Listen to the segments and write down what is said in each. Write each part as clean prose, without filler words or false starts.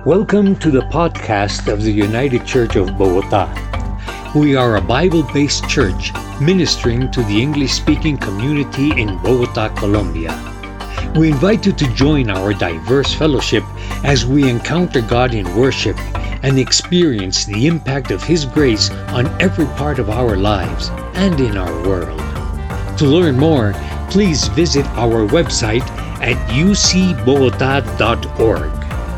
Welcome to the podcast of the United Church of Bogota. We are a Bible-based church ministering to the English-speaking community in Bogota, Colombia. We invite you to join our diverse fellowship as we encounter God in worship and experience the impact of His grace on every part of our lives and in our world. To learn more, please visit our website at ucbogota.org.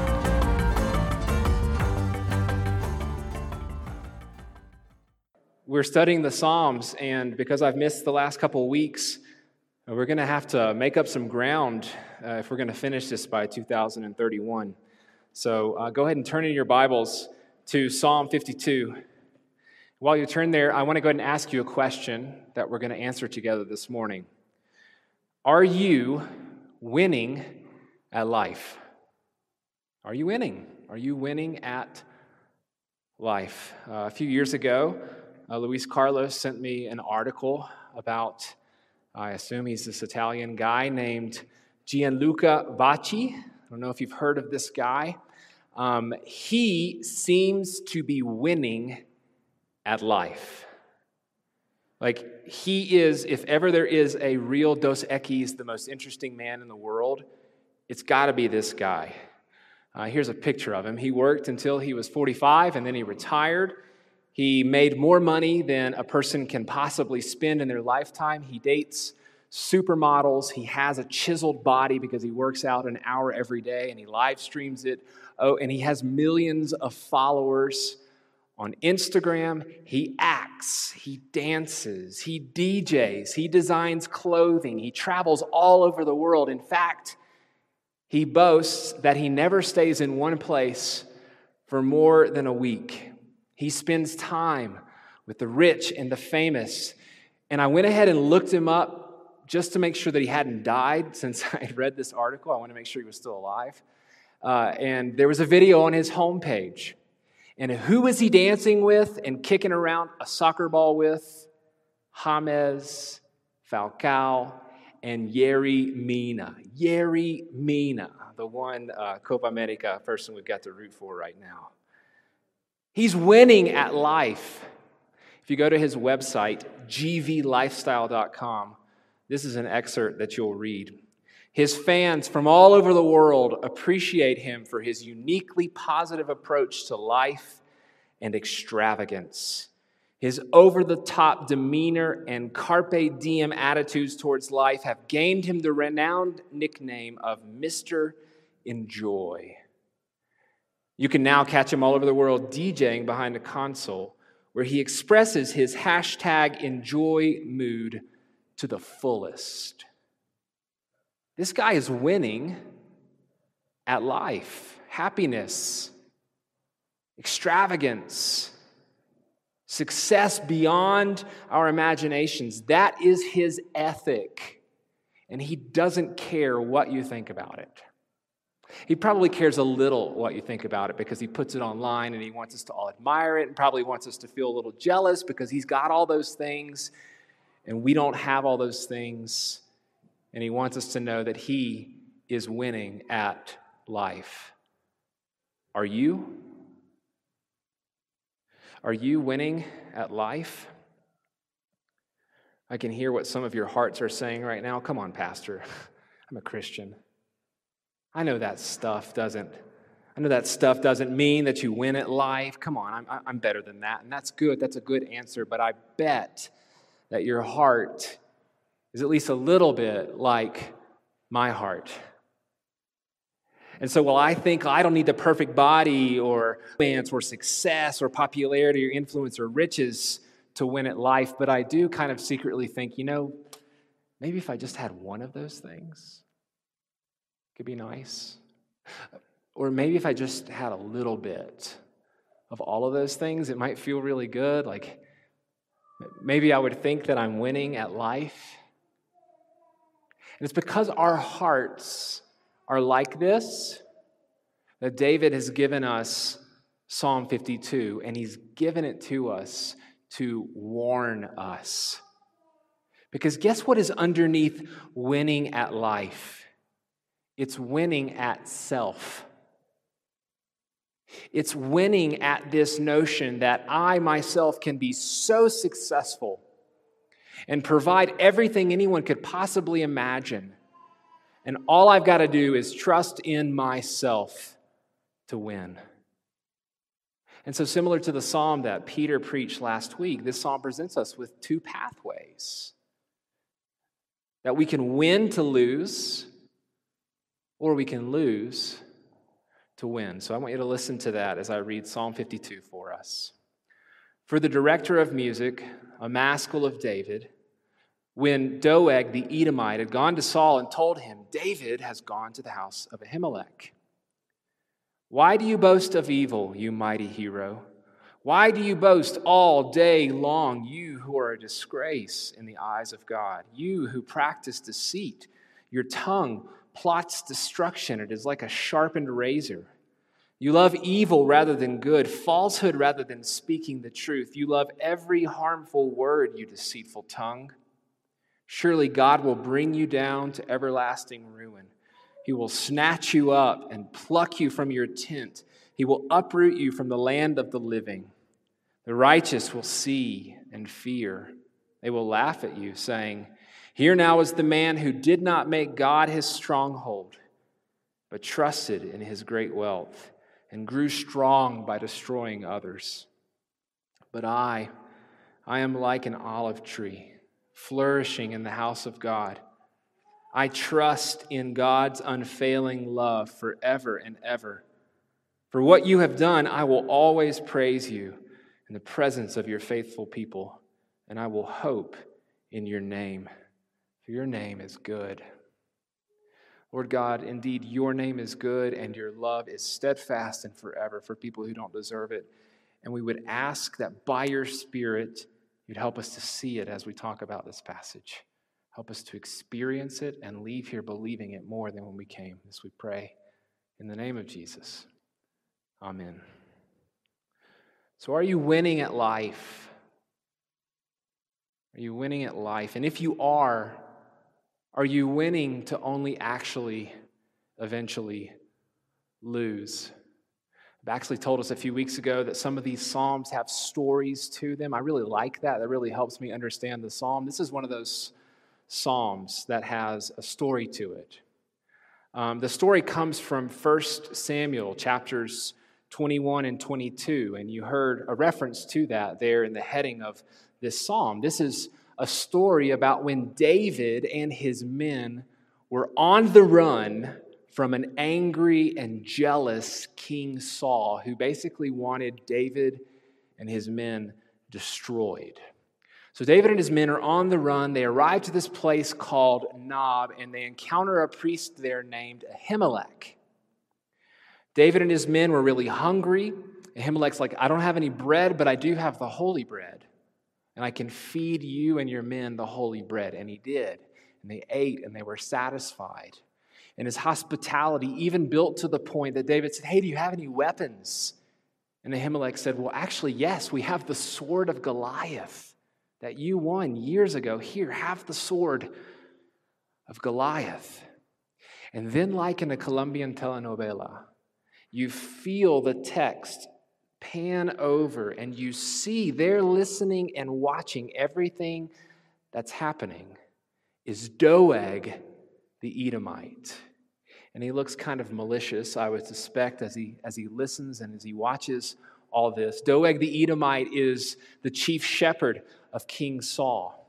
We're studying the Psalms, and because I've missed the last couple of weeks, we're going to have to make up some ground if we're going to finish this by 2031. So go ahead and turn in your Bibles to Psalm 52. While you turn there, I want to go ahead and ask you a question that we're going to answer together this morning. Are you winning at life? Are you winning? Are you winning at life? A few years ago, Luis Carlos sent me an article about, I assume he's this Italian guy named Gianluca Vacchi. I don't know if you've heard of this guy. He seems to be winning at life. Like, he is, if ever there is a real Dos Equis, the most interesting man in the world, it's got to be this guy. Here's a picture of him. He worked until he was 45, and then he retired. He made more money than a person can possibly spend in their lifetime. He dates supermodels. He has a chiseled body because he works out an hour every day, and he live streams it. Oh, and he has millions of followers on Instagram. He acts, he dances, he DJs, he designs clothing, he travels all over the world. In fact, he boasts that he never stays in one place for more than a week. He spends time with the rich and the famous. And I went ahead and looked him up just to make sure that he hadn't died. Since I had read this article, I want to make sure he was still alive. And there was a video on his homepage. And who was he dancing with and kicking around a soccer ball with? James, Falcao, and Yerry Mina. Yerry Mina, the one Copa America person we've got to root for right now. He's winning at life. If you go to his website, gvlifestyle.com, this is an excerpt that you'll read. His fans from all over the world appreciate him for his uniquely positive approach to life and extravagance. His over-the-top demeanor and carpe diem attitudes towards life have gained him the renowned nickname of Mr. Enjoy. You can now catch him all over the world DJing behind a console where he expresses his hashtag enjoy mood to the fullest. This guy is winning at life, happiness, extravagance, success beyond our imaginations. That is his ethic, and he doesn't care what you think about it. He probably cares a little what you think about it because he puts it online and he wants us to all admire it and probably wants us to feel a little jealous because he's got all those things and we don't have all those things. And he wants us to know that he is winning at life. Are you? Are you winning at life? I can hear what some of your hearts are saying right now. Come on, Pastor. I'm a Christian. I know that stuff doesn't mean that you win at life. Come on, I'm better than that. And that's good. That's a good answer. But I bet that your heart is at least a little bit like my heart. And so while I think I don't need the perfect body or romance or success or popularity or influence or riches to win at life, but I do kind of secretly think, maybe if I just had one of those things, could be nice. Or maybe if I just had a little bit of all of those things, it might feel really good. Like maybe I would think that I'm winning at life. And it's because our hearts are like this that David has given us Psalm 52, and he's given it to us to warn us. Because guess what is underneath winning at life? It's winning at self. It's winning at this notion that I myself can be so successful and provide everything anyone could possibly imagine. And all I've got to do is trust in myself to win. And so similar to the psalm that Peter preached last week, this psalm presents us with two pathways. That we can win to lose, or we can lose to win. So I want you to listen to that as I read Psalm 52 for us. For the director of music, a maskil of David, when Doeg the Edomite had gone to Saul and told him, David has gone to the house of Ahimelech. Why do you boast of evil, you mighty hero? Why do you boast all day long, you who are a disgrace in the eyes of God? You who practice deceit, your tongue plots destruction. It is like a sharpened razor. You love evil rather than good, falsehood rather than speaking the truth. You love every harmful word, you deceitful tongue. Surely God will bring you down to everlasting ruin. He will snatch you up and pluck you from your tent. He will uproot you from the land of the living. The righteous will see and fear. They will laugh at you, saying, Here now is the man who did not make God his stronghold, but trusted in his great wealth and grew strong by destroying others. But I am like an olive tree, flourishing in the house of God. I trust in God's unfailing love forever and ever. For what you have done, I will always praise you in the presence of your faithful people, and I will hope in your name, for your name is good. Lord God, indeed, your name is good, and your love is steadfast and forever for people who don't deserve it. And we would ask that by your Spirit, you'd help us to see it as we talk about this passage. Help us to experience it and leave here believing it more than when we came. This we pray in the name of Jesus. Amen. So are you winning at life? Are you winning at life? And if you are you winning to only actually eventually lose? Baxley told us a few weeks ago that some of these psalms have stories to them. I really like that. That really helps me understand the psalm. This is one of those psalms that has a story to it. The story comes from 1 Samuel chapters 21 and 22, and you heard a reference to that there in the heading of this psalm. This is a story about when David and his men were on the run from an angry and jealous King Saul, who basically wanted David and his men destroyed. So David and his men are on the run. They arrive to this place called Nob, and they encounter a priest there named Ahimelech. David and his men were really hungry. Ahimelech's like, I don't have any bread, but I do have the holy bread. And I can feed you and your men the holy bread. And he did. And they ate and they were satisfied. And his hospitality even built to the point that David said, Hey, do you have any weapons? And Ahimelech said, Well, actually, yes, we have the sword of Goliath that you won years ago. Here, have the sword of Goliath. And then, like in a Colombian telenovela, you feel the text pan over and you see they're listening and watching everything that's happening is Doeg the Edomite. And he looks kind of malicious, I would suspect, as he listens and as he watches all this. Doeg the Edomite is the chief shepherd of King Saul.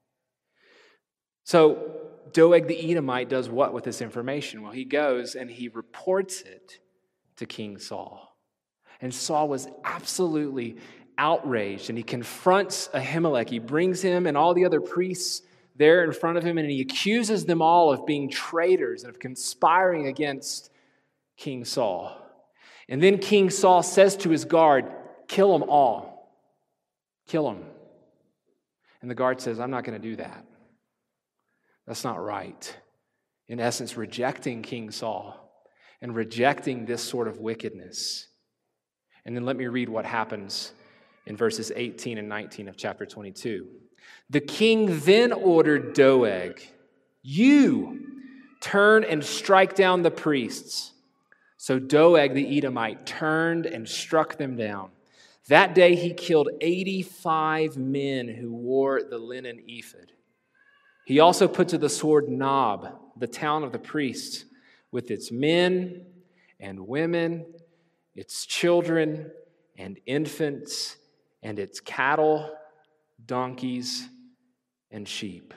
So Doeg the Edomite does what with this information? Well, he goes and he reports it to King Saul. And Saul was absolutely outraged, and he confronts Ahimelech. He brings him and all the other priests there in front of him, and he accuses them all of being traitors and of conspiring against King Saul. And then King Saul says to his guard, kill them all. Kill them. And the guard says, I'm not going to do that. That's not right. In essence, rejecting King Saul and rejecting this sort of wickedness. And then let me read what happens in verses 18 and 19 of chapter 22. The king then ordered Doeg, you turn and strike down the priests. So Doeg the Edomite turned and struck them down. That day he killed 85 men who wore the linen ephod. He also put to the sword Nob, the town of the priests, with its men and women, its children and infants, and its cattle, donkeys, and sheep.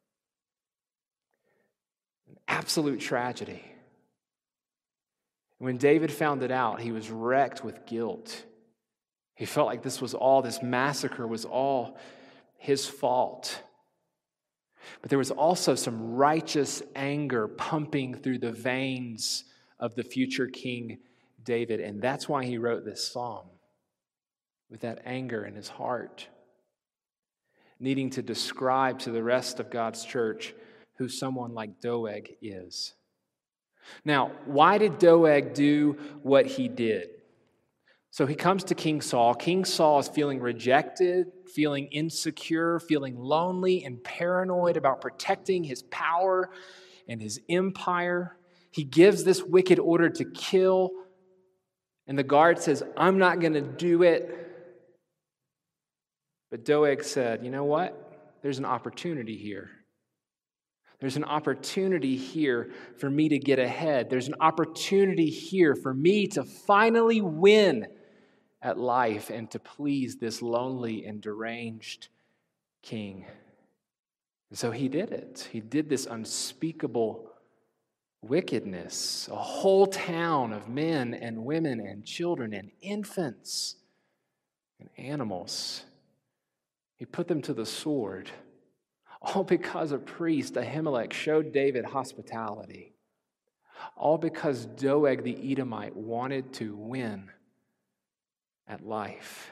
An absolute tragedy. When David found it out, he was wrecked with guilt. He felt like this massacre was all his fault. But there was also some righteous anger pumping through the veins of the future King David, and that's why he wrote this psalm, with that anger in his heart, needing to describe to the rest of God's church who someone like Doeg is. Now, why did Doeg do what he did? So he comes to King Saul. King Saul is feeling rejected, feeling insecure, feeling lonely and paranoid about protecting his power and his empire. He gives this wicked order to kill, and the guard says, I'm not going to do it. But Doeg said, you know what? There's an opportunity here. There's an opportunity here for me to get ahead. There's an opportunity here for me to finally win at life and to please this lonely and deranged king. And so he did it. He did this unspeakable wickedness. A whole town of men and women and children and infants and animals. He put them to the sword. All because a priest, Ahimelech, showed David hospitality. All because Doeg the Edomite wanted to win at life.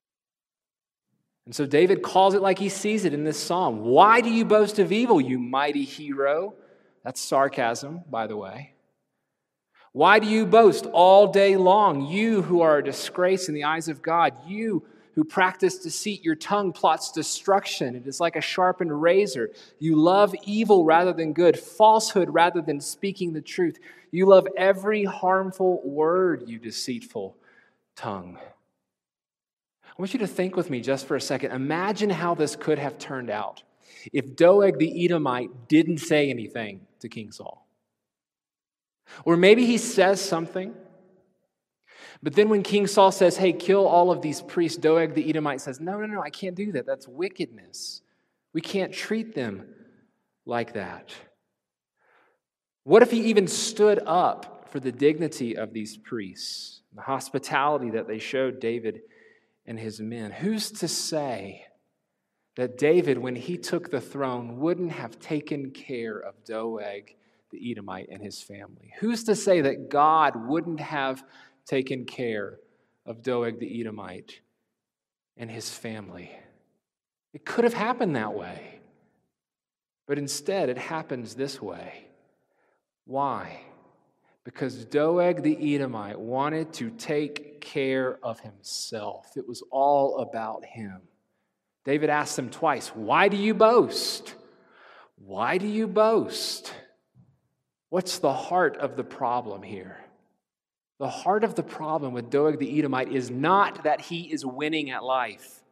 And so David calls it like he sees it in this psalm. Why do you boast of evil, you mighty hero? That's sarcasm, by the way. Why do you boast all day long, you who are a disgrace in the eyes of God, you who practice deceit, your tongue plots destruction. It is like a sharpened razor. You love evil rather than good, falsehood rather than speaking the truth. You love every harmful word, you deceitful tongue. I want you to think with me just for a second. Imagine how this could have turned out if Doeg the Edomite didn't say anything to King Saul. Or maybe he says something, but then when King Saul says, hey, kill all of these priests, Doeg the Edomite says, no, I can't do that. That's wickedness. We can't treat them like that. What if he even stood up for the dignity of these priests, the hospitality that they showed David and his men? Who's to say that David, when he took the throne, wouldn't have taken care of Doeg the Edomite and his family? Who's to say that God wouldn't have taken care of Doeg the Edomite and his family? It could have happened that way. But instead, it happens this way. Why? Because Doeg the Edomite wanted to take care of himself. It was all about him. David asked him twice, why do you boast? Why do you boast? What's the heart of the problem here? The heart of the problem with Doeg the Edomite is not that he is winning at life.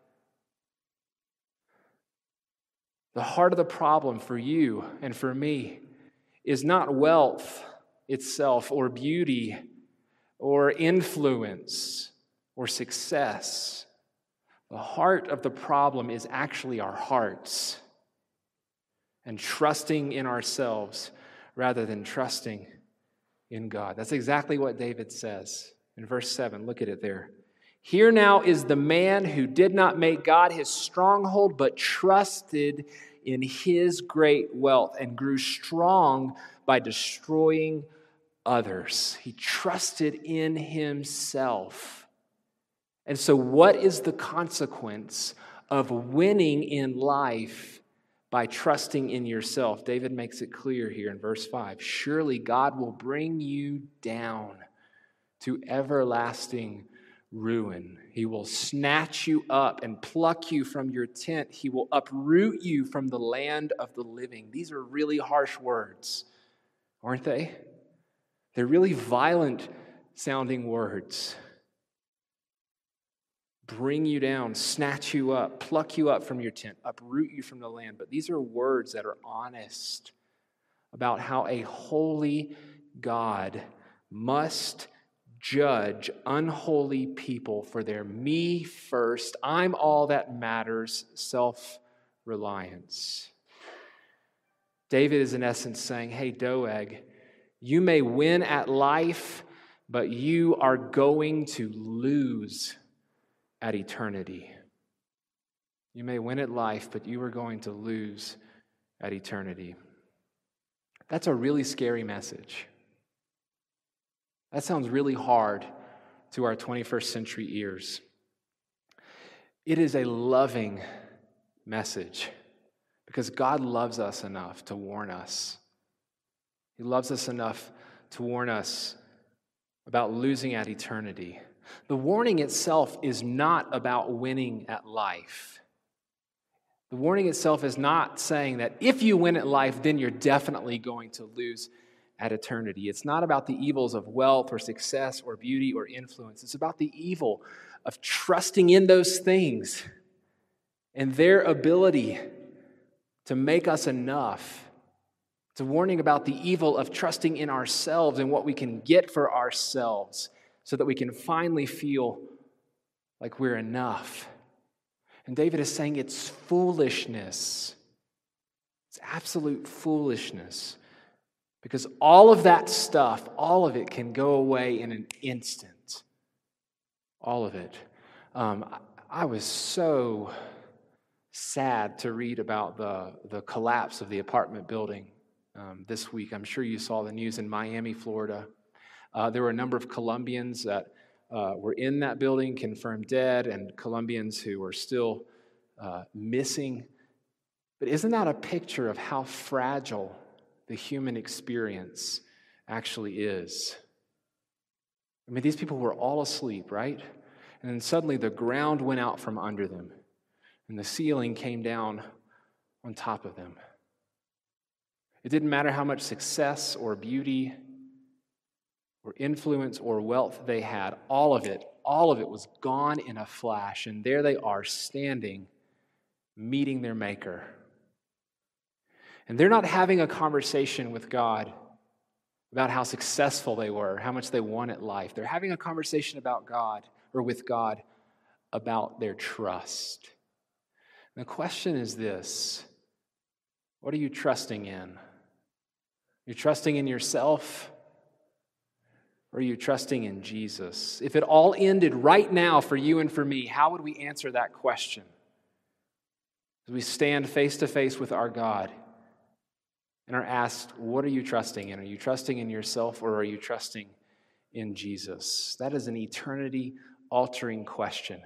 The heart of the problem for you and for me is not wealth itself or beauty or influence or success. The heart of the problem is actually our hearts and trusting in ourselves rather than trusting in God. That's exactly what David says in verse 7. Look at it there. Here now is the man who did not make God his stronghold, but trusted in his great wealth and grew strong by destroying others. He trusted in himself. And so what is the consequence of winning in life by trusting in yourself? David makes it clear here in verse 5. Surely God will bring you down to everlasting ruin. He will snatch you up and pluck you from your tent. He will uproot you from the land of the living. These are really harsh words, aren't they? They're really violent sounding words. Bring you down, snatch you up, pluck you up from your tent, uproot you from the land. But these are words that are honest about how a holy God must judge unholy people for their me first, I'm all that matters, self-reliance. David is in essence saying, hey, Doeg, you may win at life, but you are going to lose at eternity. You may win at life, but you are going to lose at eternity. That's a really scary message. That sounds really hard to our 21st century ears. It is a loving message because God loves us enough to warn us. He loves us enough to warn us about losing at eternity. The warning itself is not about winning at life. The warning itself is not saying that if you win at life, then you're definitely going to lose at eternity. It's not about the evils of wealth or success or beauty or influence. It's about the evil of trusting in those things and their ability to make us enough. It's a warning about the evil of trusting in ourselves and what we can get for ourselves so that we can finally feel like we're enough. And David is saying it's foolishness. It's absolute foolishness. Because all of that stuff, all of it can go away in an instant. All of it. I was so sad to read about the collapse of the apartment building this week. I'm sure you saw the news in Miami, Florida. There were a number of Colombians that were in that building, confirmed dead, and Colombians who were still missing. But isn't that a picture of how fragile the human experience actually is? I mean, these people were all asleep, right? And then suddenly the ground went out from under them, and the ceiling came down on top of them. It didn't matter how much success or beauty or influence or wealth they had, all of it was gone in a flash, and there they are standing, meeting their Maker. And they're not having a conversation with God about how successful they were, how much they won at life. They're having a conversation about God, or with God, about their trust. And the question is this: what are you trusting in? You're trusting in yourself, or are you trusting in Jesus? If it all ended right now for you and for me, how would we answer that question? As we stand face to face with our God and are asked, what are you trusting in? Are you trusting in yourself, or are you trusting in Jesus? That is an eternity-altering question.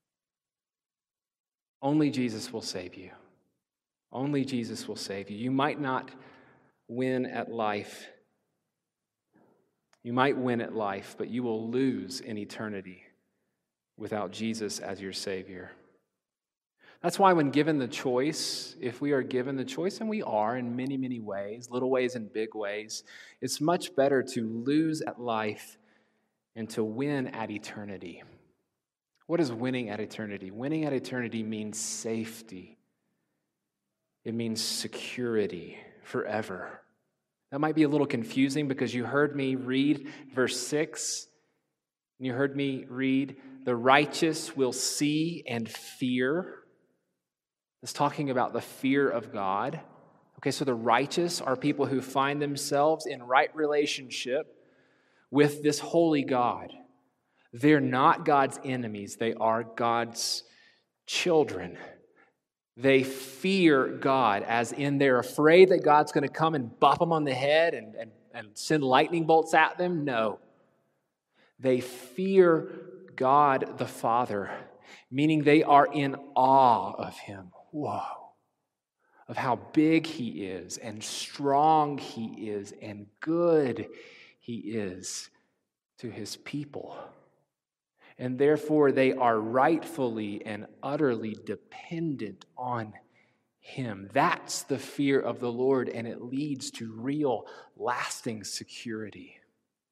Only Jesus will save you. Only Jesus will save you. You might not win at life. You might win at life, but you will lose in eternity without Jesus as your Savior. That's why when given the choice, if we are given the choice, and we are in many, many ways, little ways and big ways, it's much better to lose at life and to win at eternity. What is winning at eternity? Winning at eternity means safety. It means security forever. That might be a little confusing because you heard me read verse 6, and you heard me read, the righteous will see and fear. It's talking about the fear of God. Okay, so the righteous are people who find themselves in right relationship with this holy God. They're not God's enemies. They are God's children. They fear God, as in they're afraid that God's going to come and bop them on the head and send lightning bolts at them. No. They fear God the Father, meaning they are in awe of Him. Whoa. Of how big He is, and strong He is, and good He is to His people. And therefore they are rightfully and utterly dependent on Him. That's the fear of the Lord, and it leads to real, lasting security.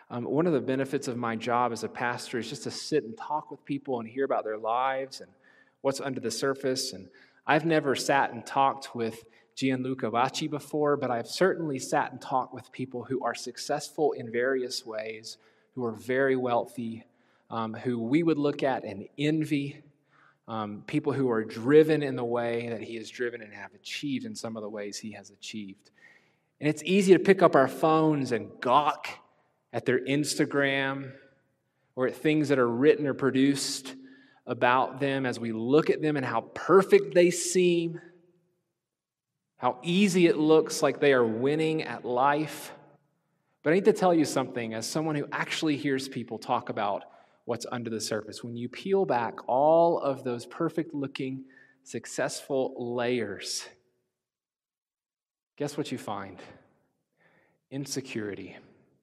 One of the benefits of my job as a pastor is just to sit and talk with people and hear about their lives and what's under the surface. And I've never sat and talked with Gianluca Vacci before, but I've certainly sat and talked with people who are successful in various ways, who are very wealthy, who we would look at and envy, people who are driven in the way that he has driven and have achieved in some of the ways he has achieved. And it's easy to pick up our phones and gawk at their Instagram or at things that are written or produced about them as we look at them and how perfect they seem, how easy it looks like they are winning at life. But I need to tell you something, as someone who actually hears people talk about what's under the surface. When you peel back all of those perfect-looking, successful layers, guess what you find? Insecurity.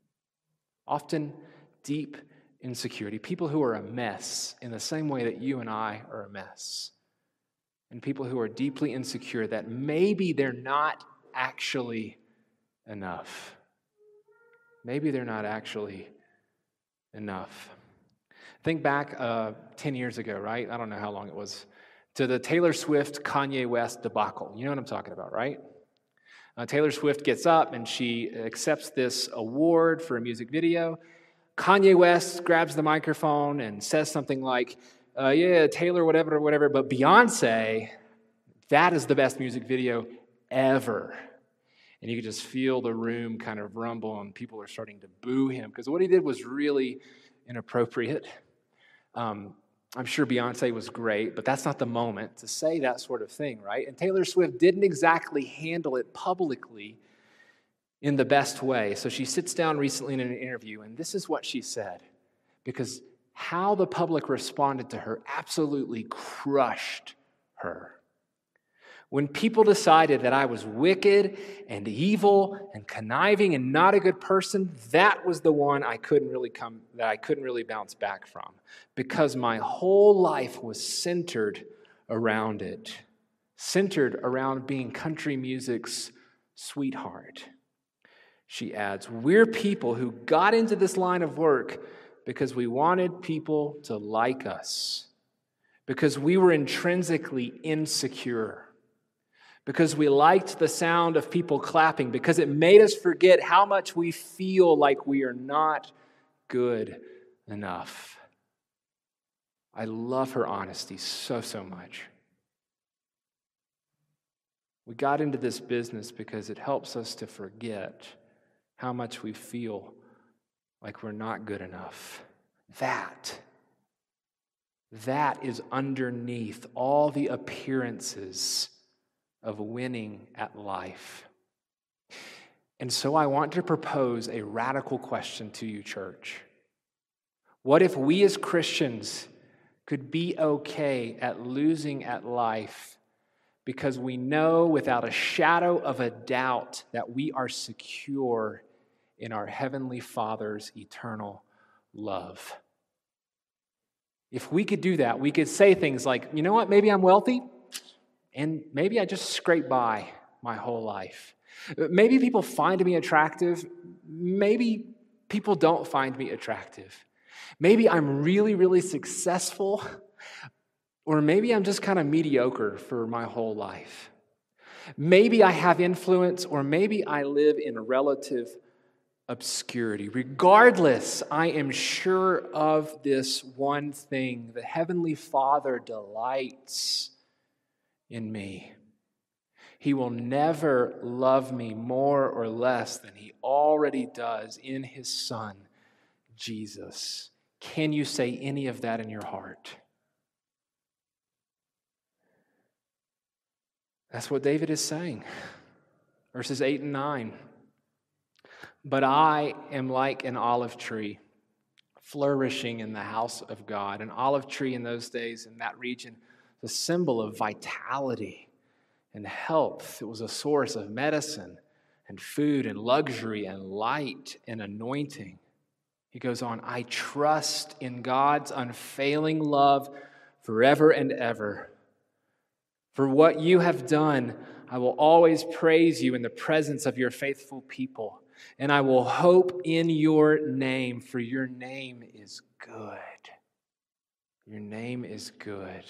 Often deep insecurity. People who are a mess in the same way that you and I are a mess. And people who are deeply insecure that maybe they're not actually enough. Maybe they're not actually enough. Think back 10 years ago, right? I don't know how long it was, to the Taylor Swift, Kanye West debacle. You know what I'm talking about, right? Taylor Swift gets up and she accepts this award for a music video. Kanye West grabs the microphone and says something like, yeah, Taylor, whatever, but Beyonce, that is the best music video ever. And you could just feel the room kind of rumble and people are starting to boo him because what he did was really inappropriate. I'm sure Beyonce was great, but that's not the moment to say that sort of thing, right? And Taylor Swift didn't exactly handle it publicly in the best way. So she sits down recently in an interview, and this is what she said, because how the public responded to her absolutely crushed her. When people decided that I was wicked and evil and conniving and not a good person, that was the one I couldn't really bounce back from, because my whole life was centered around it, centered around being country music's sweetheart. She adds, we're people who got into this line of work because we wanted people to like us, because we were intrinsically insecure, because we liked the sound of people clapping, because it made us forget how much we feel like we are not good enough. I love her honesty so much. We got into this business because it helps us to forget how much we feel like we're not good enough. That is underneath all the appearances of winning at life. And so I want to propose a radical question to you, church. What if we as Christians could be okay at losing at life because we know without a shadow of a doubt that we are secure in our Heavenly Father's eternal love? If we could do that, we could say things like, you know what, maybe I'm wealthy, and maybe I just scrape by my whole life. Maybe people find me attractive. Maybe people don't find me attractive. Maybe I'm really successful, or maybe I'm just kind of mediocre for my whole life. Maybe I have influence, or maybe I live in relative obscurity. Regardless, I am sure of this one thing: the Heavenly Father delights in me. He will never love me more or less than He already does in His Son, Jesus. Can you say any of that in your heart? That's what David is saying. Verses 8 and 9. But I am like an olive tree flourishing in the house of God. An olive tree in those days in that region, the symbol of vitality and health. It was a source of medicine and food and luxury and light and anointing. He goes on, I trust in God's unfailing love forever and ever. For what you have done, I will always praise you in the presence of your faithful people. and I will hope in your name, for your name is good. Your name is good.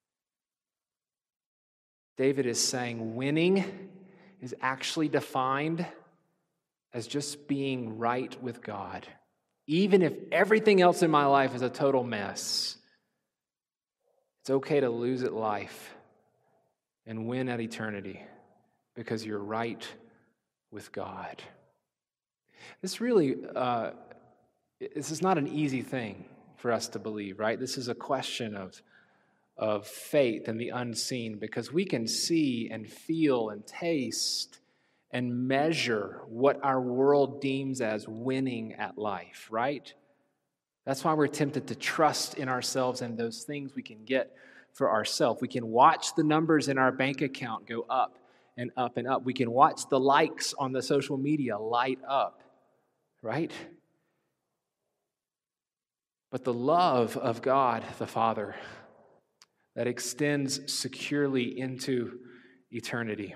David is saying winning is actually defined as just being right with God. Even if everything else in my life is a total mess, it's okay to lose at life and win at eternity because you're right with God. This is not an easy thing for us to believe, right? This is a question of faith and the unseen, because we can see and feel and taste and measure what our world deems as winning at life, right? That's why we're tempted to trust in ourselves and those things we can get for ourselves. We can watch the numbers in our bank account go up and up and up. We can watch the likes on the social media light up, right? But the love of God the Father that extends securely into eternity,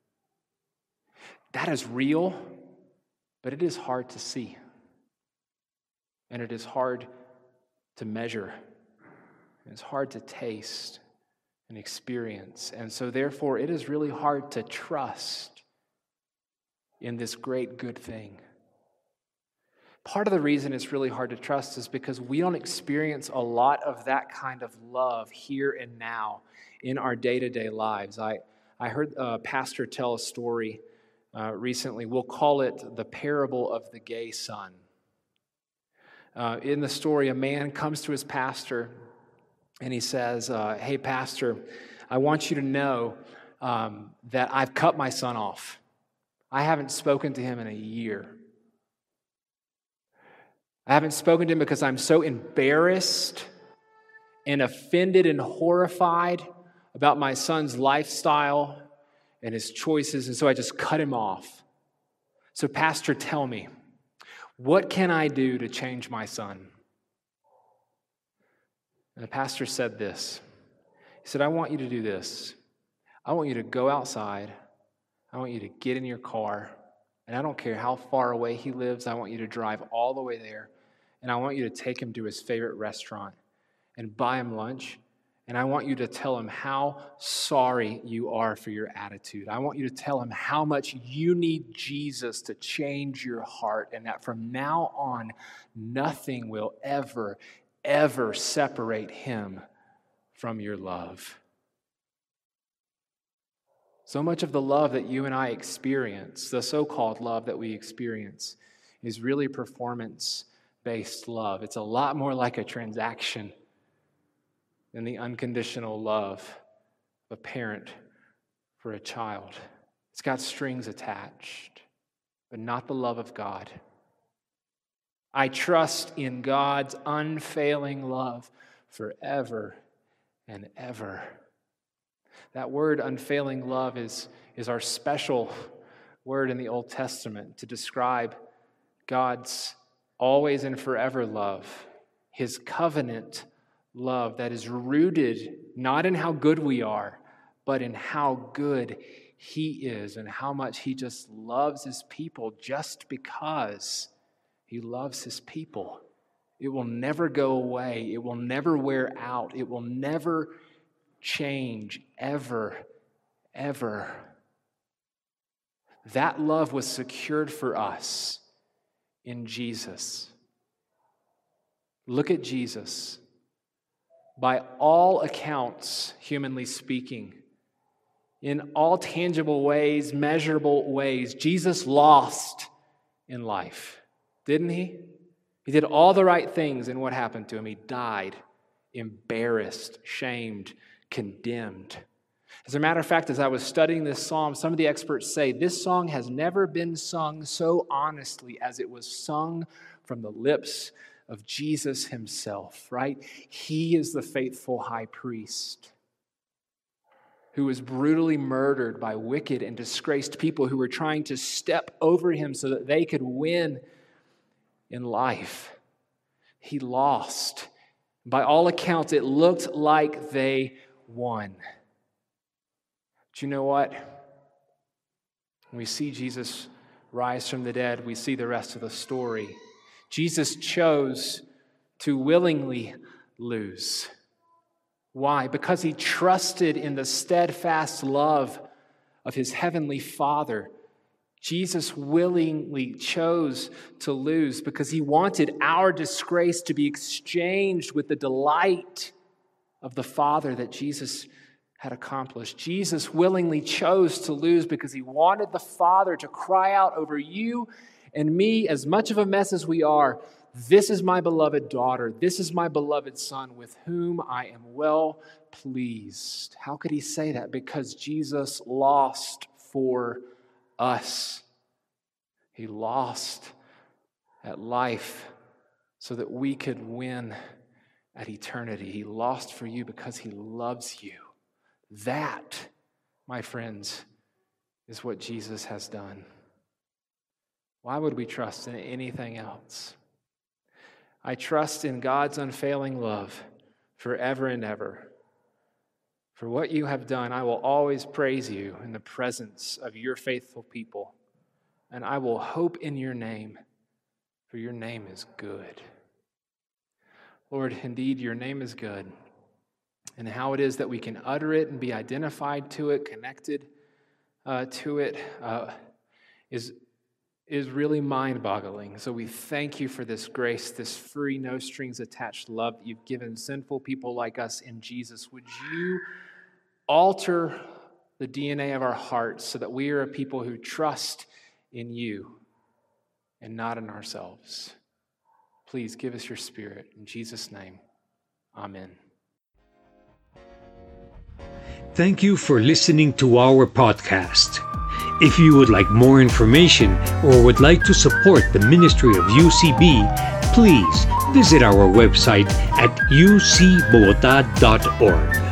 that is real, but it is hard to see. And it is hard to measure. And it's hard to taste and experience. And so therefore, it is really hard to trust in this great good thing. Part of the reason it's really hard to trust is because we don't experience a lot of that kind of love here and now in our day-to-day lives. I heard a pastor tell a story recently. We'll call it the parable of the gay son. In the story, a man comes to his pastor and he says, hey, pastor, I want you to know that I've cut my son off. I haven't spoken to him in a year. I haven't spoken to him because I'm so embarrassed and offended and horrified about my son's lifestyle and his choices, and so I just cut him off. So, pastor, tell me, what can I do to change my son? And the pastor said this. He said, I want you to do this. I want you to go outside. I want you to get in your car. And I don't care how far away he lives. I want you to drive all the way there. And I want you to take him to his favorite restaurant and buy him lunch. And I want you to tell him how sorry you are for your attitude. I want you to tell him how much you need Jesus to change your heart, and that from now on, nothing will ever, ever separate him from your love. So much of the love that you and I experience, the so-called love that we experience, is really performance-based love. It's a lot more like a transaction than the unconditional love of a parent for a child. It's got strings attached, but not the love of God. I trust in God's unfailing love forever and ever. That word unfailing love is our special word in the Old Testament to describe God's always and forever love, his covenant love that is rooted not in how good we are, but in how good he is and how much he just loves his people just because he loves his people. It will never go away. It will never wear out. It will never change, ever, ever. That love was secured for us in Jesus. Look at Jesus. By all accounts, humanly speaking, in all tangible ways, measurable ways, Jesus lost in life, didn't he? He did all the right things, and what happened to him? He died, embarrassed, shamed, condemned. As a matter of fact, as I was studying this psalm, some of the experts say this song has never been sung so honestly as it was sung from the lips of Jesus himself, right? He is the faithful high priest who was brutally murdered by wicked and disgraced people who were trying to step over him so that they could win in life. He lost. By all accounts, it looked like they won. But you know what? When we see Jesus rise from the dead, we see the rest of the story. Jesus chose to willingly lose. Why? Because he trusted in the steadfast love of his heavenly Father. Jesus willingly chose to lose because he wanted our disgrace to be exchanged with the delight of the Father that Jesus had accomplished. Jesus willingly chose to lose because he wanted the Father to cry out over you and me, as much of a mess as we are, "This is my beloved daughter. This is my beloved son with whom I am well pleased." How could he say that? Because Jesus lost for us. He lost at life so that we could win at eternity. He lost for you because he loves you. That, my friends, is what Jesus has done. Why would we trust in anything else? I trust in God's unfailing love forever and ever. For what you have done, I will always praise you in the presence of your faithful people. And I will hope in your name, for your name is good. Lord, indeed, your name is good. And how it is that we can utter it and be identified to it, connected to it, is really mind-boggling. So we thank you for this grace, this free, no-strings-attached love that you've given sinful people like us in Jesus. Would you alter the DNA of our hearts so that we are a people who trust in you and not in ourselves? Please give us your Spirit. In Jesus' name, amen. Thank you for listening to our podcast. If you would like more information or would like to support the ministry of UCB, please visit our website at ucbogota.org.